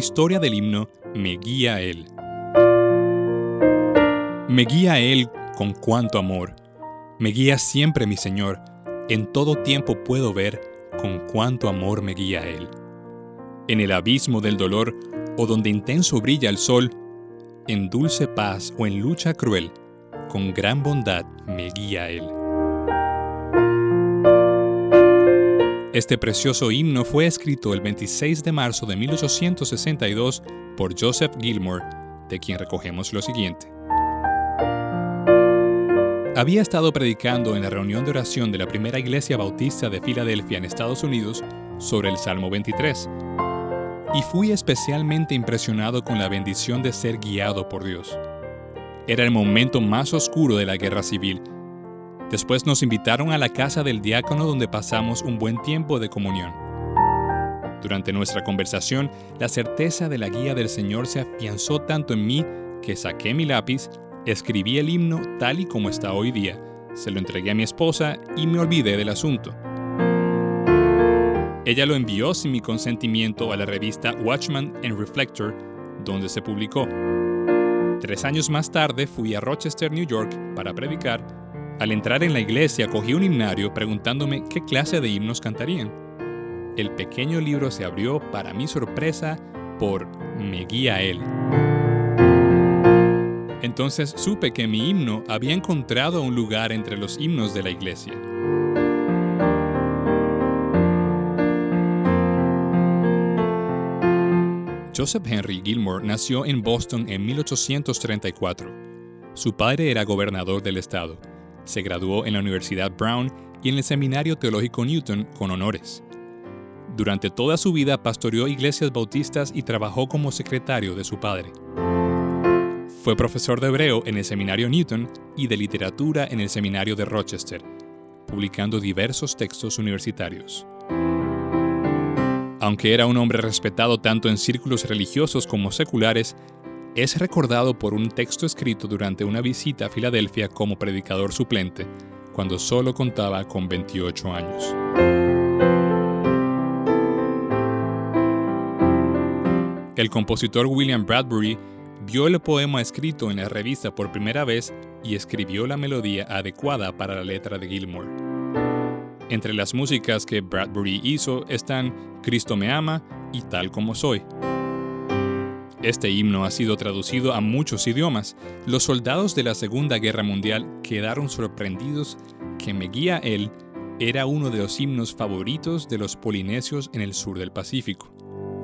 Historia del himno Me guía Él. Me guía Él con cuánto amor. Me guía siempre mi Señor. En todo tiempo puedo ver con cuánto amor me guía Él. En el abismo del dolor o donde intenso brilla el sol, en dulce paz o en lucha cruel, con gran bondad me guía Él. Este precioso himno fue escrito el 26 de marzo de 1862 por Joseph Gilmore, de quien recogemos lo siguiente. Había estado predicando en la reunión de oración de la primera iglesia bautista de Filadelfia en Estados Unidos sobre el Salmo 23, y fui especialmente impresionado con la bendición de ser guiado por Dios. Era el momento más oscuro de la guerra civil. Después nos invitaron a la casa del diácono donde pasamos un buen tiempo de comunión. Durante nuestra conversación, la certeza de la guía del Señor se afianzó tanto en mí que saqué mi lápiz, escribí el himno tal y como está hoy día, se lo entregué a mi esposa y me olvidé del asunto. Ella lo envió sin mi consentimiento a la revista Watchman and Reflector, donde se publicó. 3 años más tarde fui a Rochester, New York, para predicar. Al entrar en la iglesia cogí un himnario preguntándome qué clase de himnos cantarían. El pequeño libro se abrió, para mi sorpresa, por Me guía Él. Entonces supe que mi himno había encontrado un lugar entre los himnos de la iglesia. Joseph Henry Gilmore nació en Boston en 1834. Su padre era gobernador del estado. Se graduó en la Universidad Brown y en el Seminario Teológico Newton con honores. Durante toda su vida pastoreó iglesias bautistas y trabajó como secretario de su padre. Fue profesor de hebreo en el Seminario Newton y de literatura en el Seminario de Rochester, publicando diversos textos universitarios. Aunque era un hombre respetado tanto en círculos religiosos como seculares, es recordado por un texto escrito durante una visita a Filadelfia como predicador suplente, cuando solo contaba con 28 años. El compositor William Bradbury vio el poema escrito en la revista por primera vez y escribió la melodía adecuada para la letra de Gilmore. Entre las músicas que Bradbury hizo están Cristo me ama y Tal como soy. Este himno ha sido traducido a muchos idiomas. Los soldados de la Segunda Guerra Mundial quedaron sorprendidos que Me guía Él era uno de los himnos favoritos de los polinesios en el sur del Pacífico.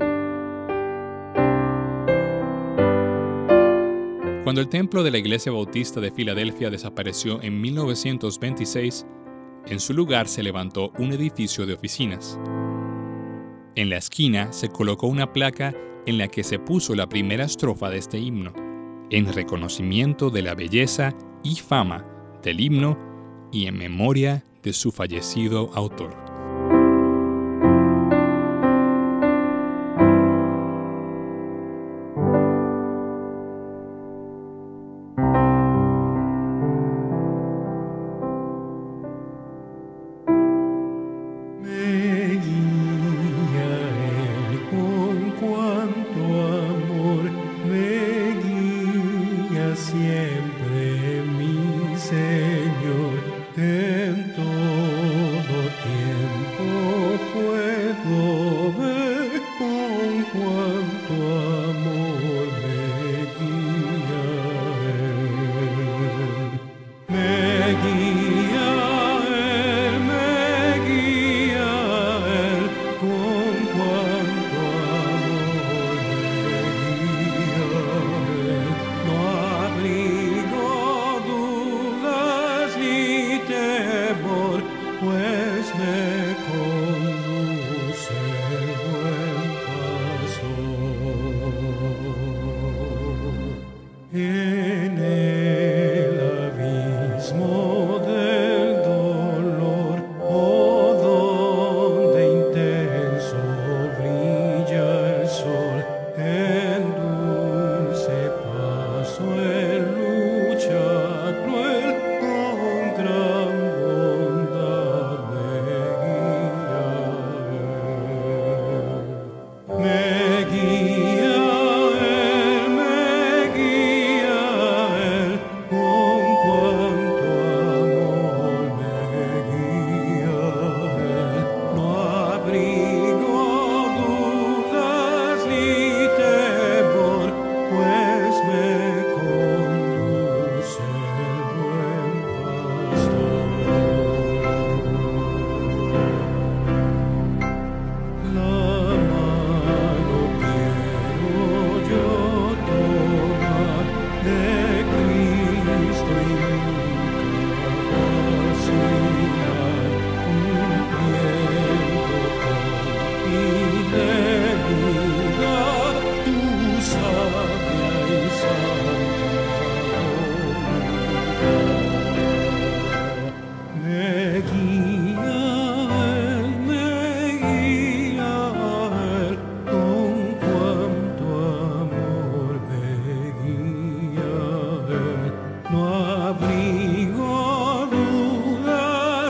Cuando el templo de la Iglesia Bautista de Filadelfia desapareció en 1926, en su lugar se levantó un edificio de oficinas. En la esquina se colocó una placa en la que se puso la primera estrofa de este himno, en reconocimiento de la belleza y fama del himno y en memoria de su fallecido autor.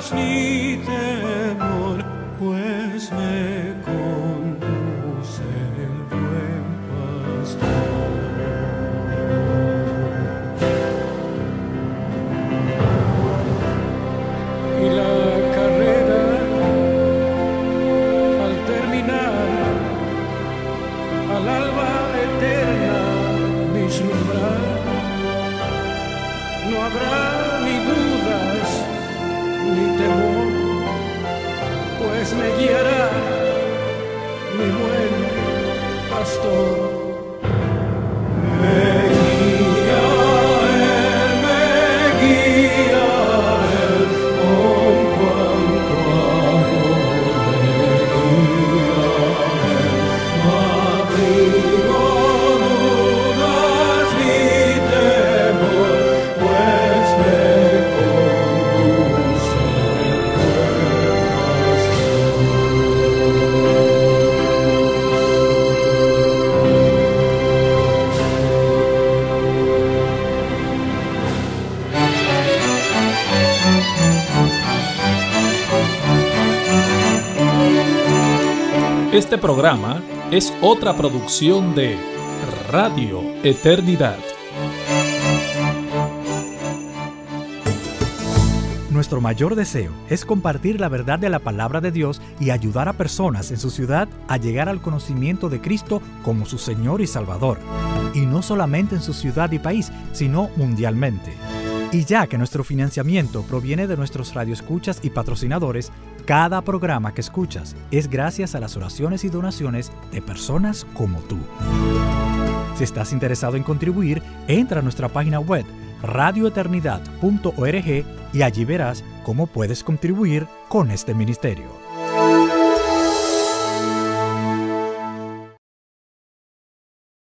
dudas ni temor, pues me conduce el buen pastor. Y la carrera al terminar, al alba eterna vislumbrar, no habrá ni dudas ni temor, pues me guiará mi buen pastor. Me guía Él, con cuanto amor me guía Él. No abrigo dudas ni temor, pues me conduce el Este programa es otra producción de Radio Eternidad. Nuestro mayor deseo es compartir la verdad de la palabra de Dios y ayudar a personas en su ciudad a llegar al conocimiento de Cristo como su Señor y Salvador. Y no solamente en su ciudad y país, sino mundialmente. Y ya que nuestro financiamiento proviene de nuestros radioescuchas y patrocinadores, cada programa que escuchas es gracias a las oraciones y donaciones de personas como tú. Si estás interesado en contribuir, entra a nuestra página web radioeternidad.org y allí verás cómo puedes contribuir con este ministerio.